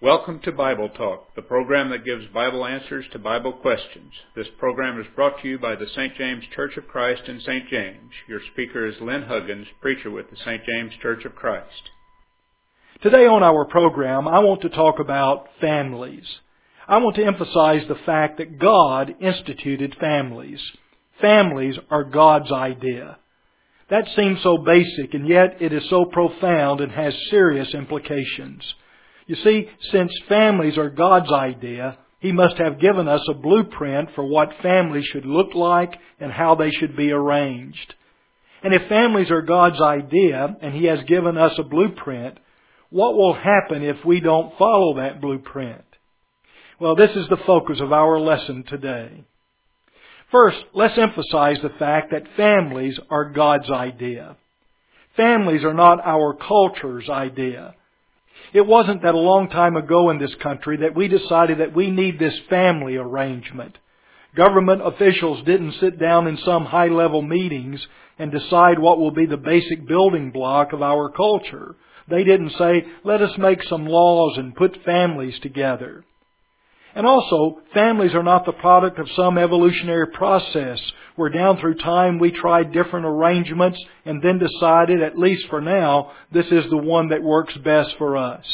Welcome to Bible Talk, the program that gives Bible answers to Bible questions. This program is brought to you by the St. James Church of Christ in St. James. Your speaker is Lynn Huggins, preacher with the St. James Church of Christ. Today on our program, I want to talk about families. I want to emphasize the fact that God instituted families. Families are God's idea. That seems so basic, and yet it is so profound and has serious implications. You see, since families are God's idea, He must have given us a blueprint for what families should look like and how they should be arranged. And if families are God's idea and He has given us a blueprint, what will happen if we don't follow that blueprint? Well, this is the focus of our lesson today. First, let's emphasize the fact that families are God's idea. Families are not our culture's idea. It wasn't that a long time ago in this country that we decided that we need this family arrangement. Government officials didn't sit down in some high-level meetings and decide what will be the basic building block of our culture. They didn't say, let us make some laws and put families together. And also, families are not the product of some evolutionary process where down through time we tried different arrangements and then decided, at least for now, this is the one that works best for us.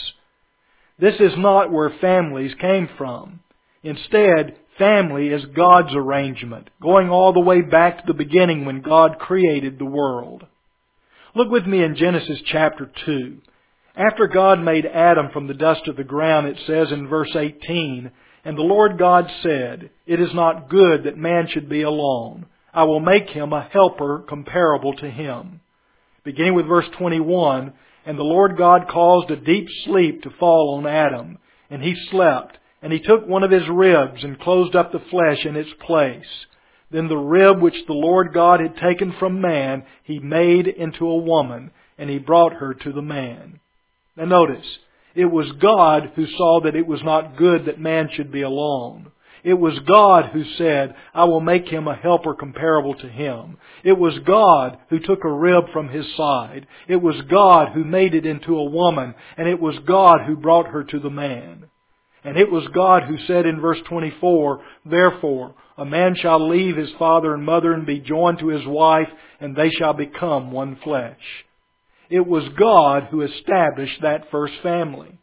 This is not where families came from. Instead, family is God's arrangement, going all the way back to the beginning when God created the world. Look with me in Genesis chapter 2. After God made Adam from the dust of the ground, it says in verse 18, "And the Lord God said, It is not good that man should be alone. I will make him a helper comparable to him." Beginning with verse 21, "And the Lord God caused a deep sleep to fall on Adam, and he slept. And he took one of his ribs and closed up the flesh in its place. Then the rib which the Lord God had taken from man, He made into a woman, and He brought her to the man." Now notice, it was God who saw that it was not good that man should be alone. It was God who said, "I will make him a helper comparable to him." It was God who took a rib from his side. It was God who made it into a woman, and it was God who brought her to the man. And it was God who said in verse 24, "Therefore, a man shall leave his father and mother and be joined to his wife, and they shall become one flesh." It was God who established that first family.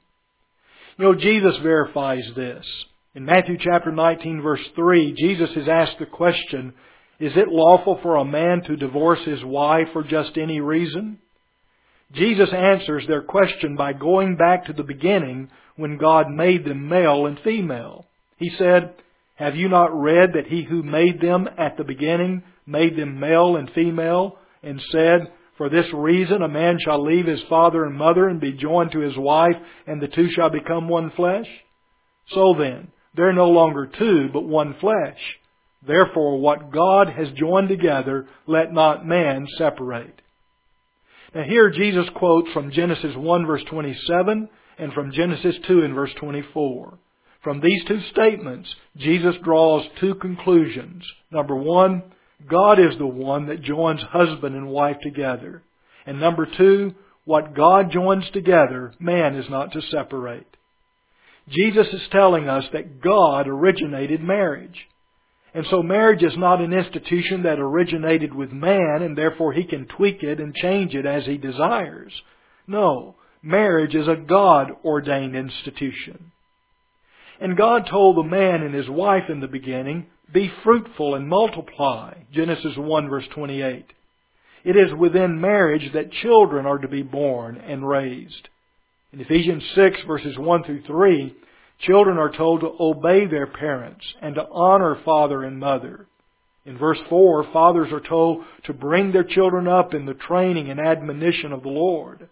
You know, Jesus verifies this. In Matthew chapter 19, verse 3, Jesus is asked the question, "Is it lawful for a man to divorce his wife for just any reason?" Jesus answers their question by going back to the beginning when God made them male and female. He said, "Have you not read that He who made them at the beginning made them male and female, and said, 'For this reason a man shall leave his father and mother and be joined to his wife, and the two shall become one flesh'? So then, they're no longer two, but one flesh. Therefore, what God has joined together, let not man separate." Now here Jesus quotes from Genesis 1 verse 27 and from Genesis 2 and verse 24. From these two statements, Jesus draws two conclusions. Number one, God is the one that joins husband and wife together. And number two, what God joins together, man is not to separate. Jesus is telling us that God originated marriage. And so marriage is not an institution that originated with man and therefore he can tweak it and change it as he desires. No, marriage is a God-ordained institution. And God told the man and his wife in the beginning, "Be fruitful and multiply." Genesis 1 verse 28. It is within marriage that children are to be born and raised. In Ephesians 6 verses 1 through 3, children are told to obey their parents and to honor father and mother. In verse 4, fathers are told to bring their children up in the training and admonition of the Lord.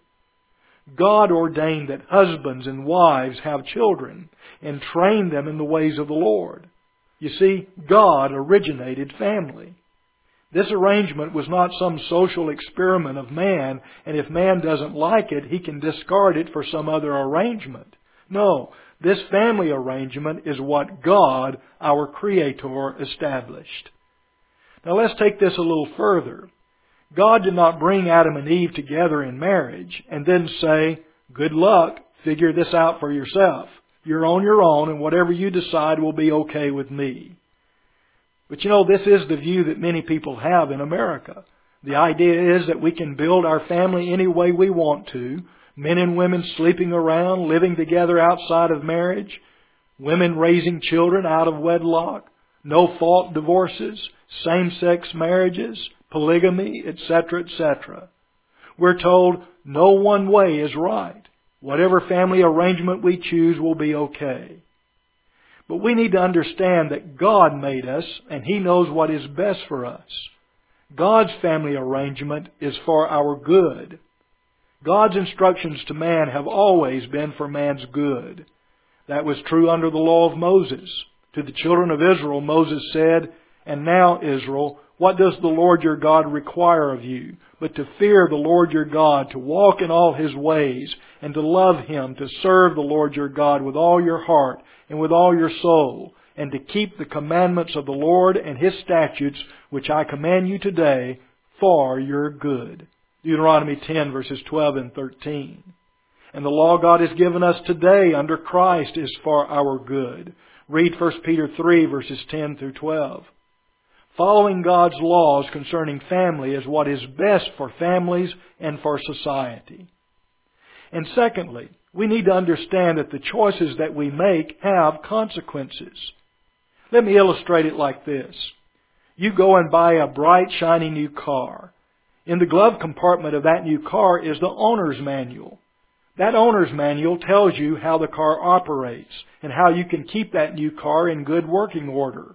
God ordained that husbands and wives have children and train them in the ways of the Lord. You see, God originated family. This arrangement was not some social experiment of man, and if man doesn't like it, he can discard it for some other arrangement. No, this family arrangement is what God, our Creator, established. Now let's take this a little further. God did not bring Adam and Eve together in marriage and then say, "Good luck, figure this out for yourself." You're on your own, and whatever you decide will be okay with me. But you know, this is the view that many people have in America. The idea is that we can build our family any way we want to. Men and women sleeping around, living together outside of marriage. Women raising children out of wedlock. No-fault divorces. Same-sex marriages. Polygamy, etc., etc. We're told no one way is right. Whatever family arrangement we choose will be okay. But we need to understand that God made us, and He knows what is best for us. God's family arrangement is for our good. God's instructions to man have always been for man's good. That was true under the law of Moses. To the children of Israel, Moses said, "And now, Israel, what does the Lord your God require of you, but to fear the Lord your God, to walk in all His ways, and to love Him, to serve the Lord your God with all your heart and with all your soul, and to keep the commandments of the Lord and His statutes, which I command you today, for your good." Deuteronomy 10, verses 12 and 13. And the law God has given us today under Christ is for our good. Read 1 Peter 3, verses 10 through 12. Following God's laws concerning family is what is best for families and for society. And secondly, we need to understand that the choices that we make have consequences. Let me illustrate it like this. You go and buy a bright, shiny new car. In the glove compartment of that new car is the owner's manual. That owner's manual tells you how the car operates and how you can keep that new car in good working order.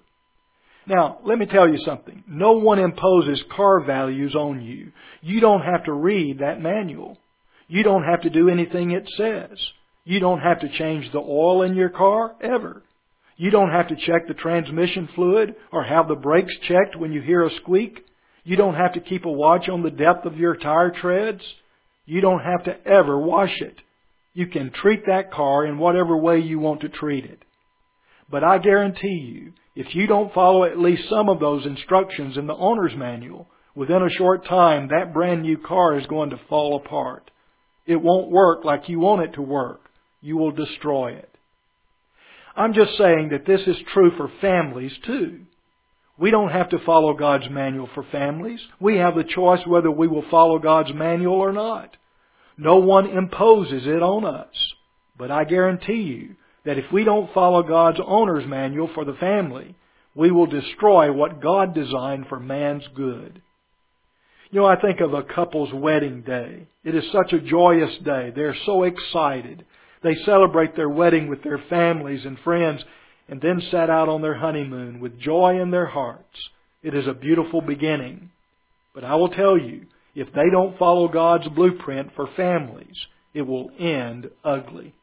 Now, let me tell you something. No one imposes car values on you. You don't have to read that manual. You don't have to do anything it says. You don't have to change the oil in your car, ever. You don't have to check the transmission fluid or have the brakes checked when you hear a squeak. You don't have to keep a watch on the depth of your tire treads. You don't have to ever wash it. You can treat that car in whatever way you want to treat it. But I guarantee you, if you don't follow at least some of those instructions in the owner's manual, within a short time that brand new car is going to fall apart. It won't work like you want it to work. You will destroy it. I'm just saying that this is true for families too. We don't have to follow God's manual for families. We have the choice whether we will follow God's manual or not. No one imposes it on us. But I guarantee you that if we don't follow God's owner's manual for the family, we will destroy what God designed for man's good. You know, I think of a couple's wedding day. It is such a joyous day. They're so excited. They celebrate their wedding with their families and friends and then set out on their honeymoon with joy in their hearts. It is a beautiful beginning. But I will tell you, if they don't follow God's blueprint for families, it will end ugly.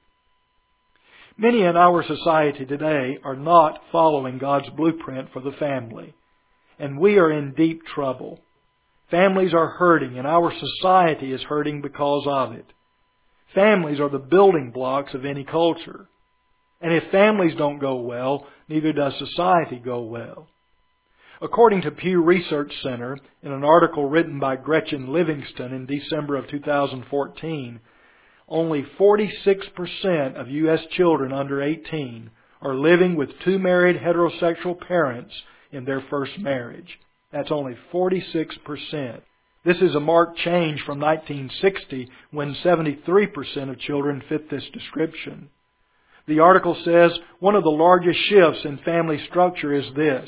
Many in our society today are not following God's blueprint for the family, and we are in deep trouble. Families are hurting, and our society is hurting because of it. Families are the building blocks of any culture. And if families don't go well, neither does society go well. According to Pew Research Center, in an article written by Gretchen Livingston in December of 2014, only 46% of U.S. children under 18 are living with two married heterosexual parents in their first marriage. That's only 46%. This is a marked change from 1960, when 73% of children fit this description. The article says one of the largest shifts in family structure is this: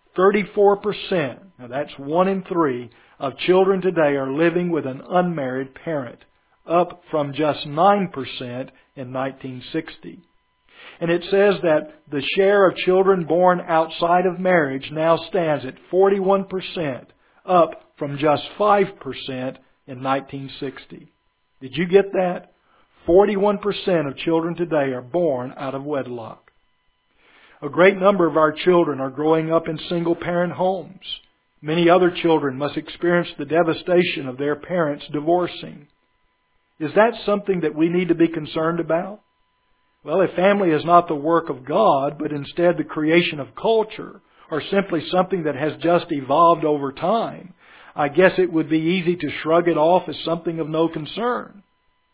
34%, now that's 1 in 3, of children today are living with an unmarried parent, up from just 9% in 1960. And it says that the share of children born outside of marriage now stands at 41%, up from just 5% in 1960. Did you get that? 41% of children today are born out of wedlock. A great number of our children are growing up in single-parent homes. Many other children must experience the devastation of their parents divorcing. Is that something that we need to be concerned about? Well, if family is not the work of God, but instead the creation of culture, or simply something that has just evolved over time, I guess it would be easy to shrug it off as something of no concern.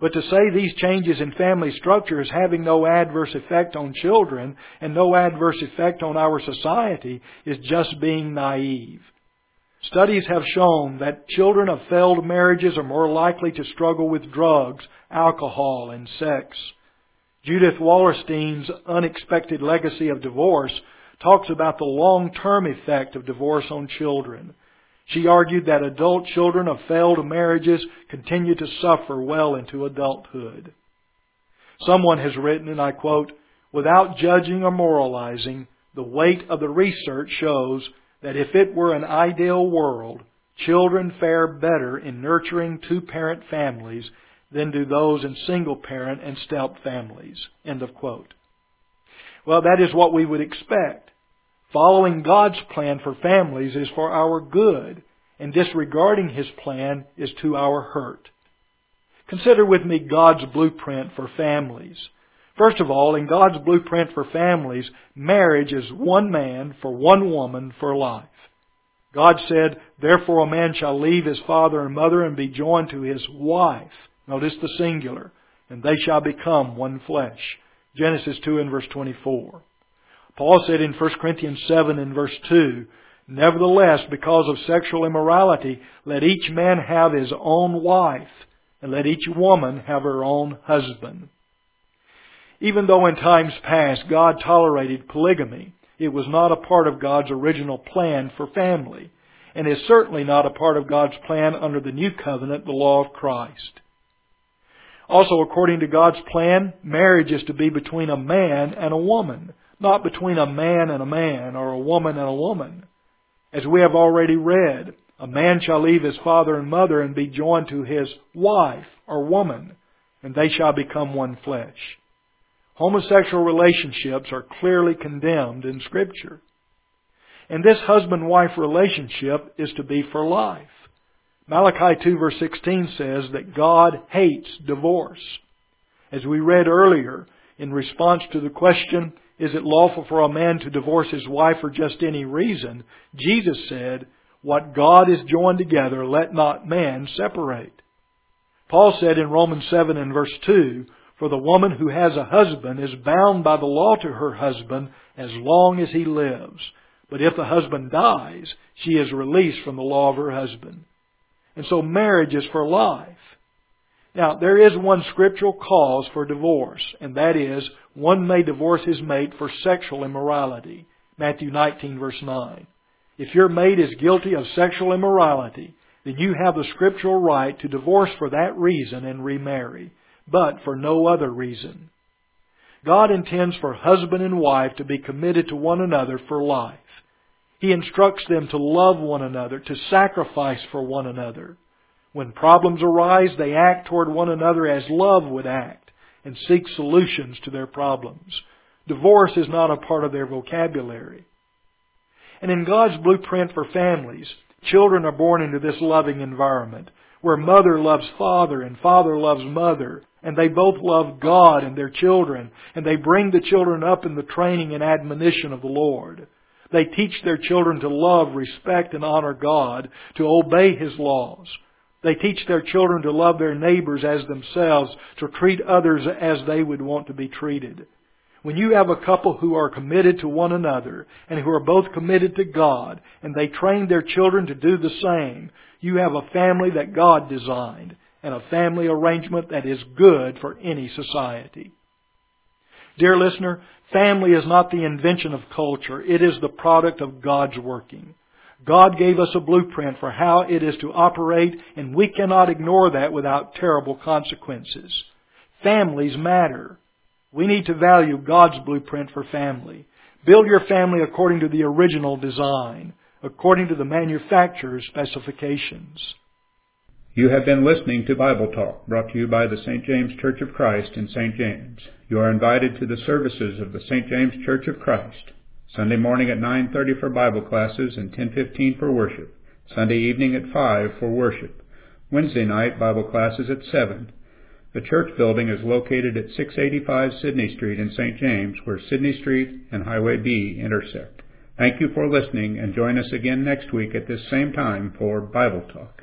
But to say these changes in family structure is having no adverse effect on children and no adverse effect on our society is just being naive. Studies have shown that children of failed marriages are more likely to struggle with drugs, alcohol, and sex. Judith Wallerstein's Unexpected Legacy of Divorce talks about the long-term effect of divorce on children. She argued that adult children of failed marriages continue to suffer well into adulthood. Someone has written, and I quote, "Without judging or moralizing, the weight of the research shows that if it were an ideal world, children fare better in nurturing two-parent families than do those in single-parent and step families." End of quote. Well, that is what we would expect. Following God's plan for families is for our good, and disregarding His plan is to our hurt. Consider with me God's blueprint for families. First of all, in God's blueprint for families, marriage is one man for one woman for life. God said, "Therefore a man shall leave his father and mother and be joined to his wife." Notice the singular. "And they shall become one flesh." Genesis 2 and verse 24. Paul said in 1 Corinthians 7 and verse 2, "Nevertheless, because of sexual immorality, let each man have his own wife, and let each woman have her own husband." Even though in times past God tolerated polygamy, it was not a part of God's original plan for family, and is certainly not a part of God's plan under the New Covenant, the law of Christ. Also, according to God's plan, marriage is to be between a man and a woman, not between a man and a man or a woman and a woman. As we have already read, a man shall leave his father and mother and be joined to his wife or woman, and they shall become one flesh. Homosexual relationships are clearly condemned in Scripture. And this husband-wife relationship is to be for life. Malachi 2 verse 16 says that God hates divorce. As we read earlier, in response to the question, is it lawful for a man to divorce his wife for just any reason? Jesus said, "What God has joined together, let not man separate." Paul said in Romans 7 and verse 2, "For the woman who has a husband is bound by the law to her husband as long as he lives. But if the husband dies, she is released from the law of her husband." And so marriage is for life. Now, there is one scriptural cause for divorce, and that is, one may divorce his mate for sexual immorality. Matthew 19 verse 9. If your mate is guilty of sexual immorality, then you have the scriptural right to divorce for that reason and remarry, but for no other reason. God intends for husband and wife to be committed to one another for life. He instructs them to love one another, to sacrifice for one another. When problems arise, they act toward one another as love would act and seek solutions to their problems. Divorce is not a part of their vocabulary. And in God's blueprint for families, children are born into this loving environment where mother loves father and father loves mother, and they both love God and their children, and they bring the children up in the training and admonition of the Lord. They teach their children to love, respect, and honor God, to obey His laws. They teach their children to love their neighbors as themselves, to treat others as they would want to be treated. When you have a couple who are committed to one another and who are both committed to God, and they train their children to do the same, you have a family that God designed, and a family arrangement that is good for any society. Dear listener, family is not the invention of culture. It is the product of God's working. God gave us a blueprint for how it is to operate, and we cannot ignore that without terrible consequences. Families matter. We need to value God's blueprint for family. Build your family according to the original design, according to the manufacturer's specifications. You have been listening to Bible Talk, brought to you by the St. James Church of Christ in St. James. You are invited to the services of the St. James Church of Christ. Sunday morning at 9:30 for Bible classes and 10:15 for worship. Sunday evening at 5 for worship. Wednesday night Bible classes at 7. The church building is located at 685 Sydney Street in St. James, where Sydney Street and Highway B intersect. Thank you for listening, and join us again next week at this same time for Bible Talk.